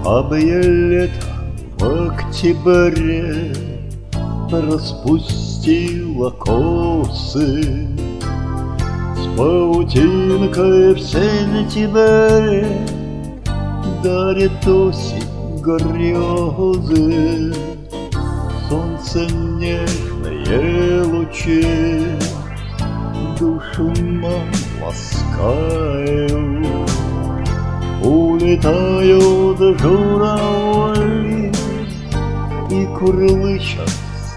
Бабье лето в октябре распустила косы, с паутинкой в сентябре дарит осень грезы. Солнце нежные лучи душу нам ласкают. Улетают журавли и курлычат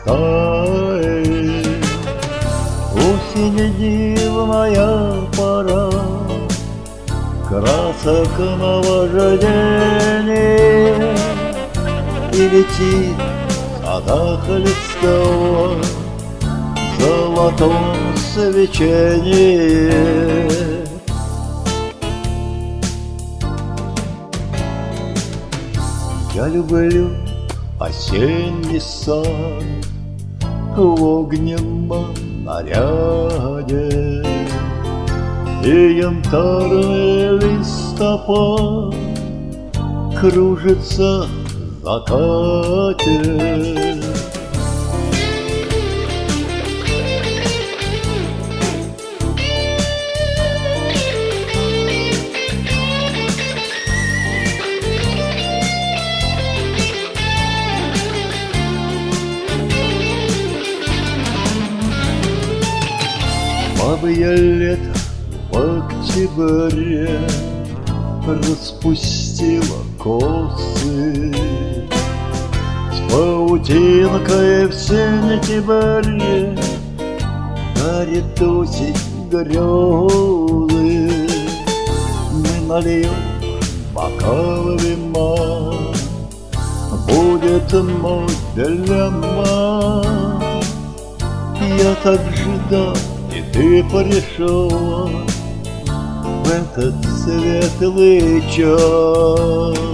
стаи. Осень дивная пора, красок наваждения, и летит в садах листва в золотом свечении. Я люблю осенний сад в огненном наряде, и янтарный листопад кружится в закате. Бабье лето в октябре распустила косы, с паутинкой в сентябре дарит осень грезы. Мы нальем бокал вина, будет ночь для нас. Я так ждал, и ты пришел в этот светлый час.